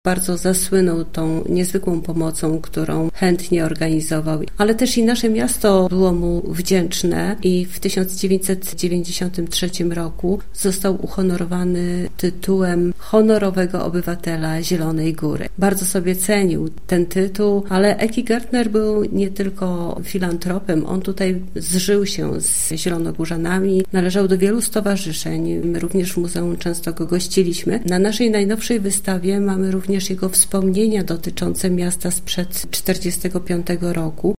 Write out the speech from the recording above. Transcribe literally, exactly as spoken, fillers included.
Bardzo zasłynął tą niezwykłą pomocą, którą chętnie organizował. Ale też i nasze miasto było mu wdzięczne i w tysiąc dziewięćset dziewięćdziesiątym trzecim roku został uhonorowany tytułem honorowego obywatela Zielonej Góry. Bardzo sobie cenił ten tytuł, ale Eki Gertner był nie tylko filantropem, on tutaj zżył się z zielonogórzanami, należał do wielu stowarzyszeń. My również w muzeum często go gościliśmy. Na naszej najnowszej wystawie mamy również jego wspomnienia dotyczące miasta sprzed czterdziestego piątego roku.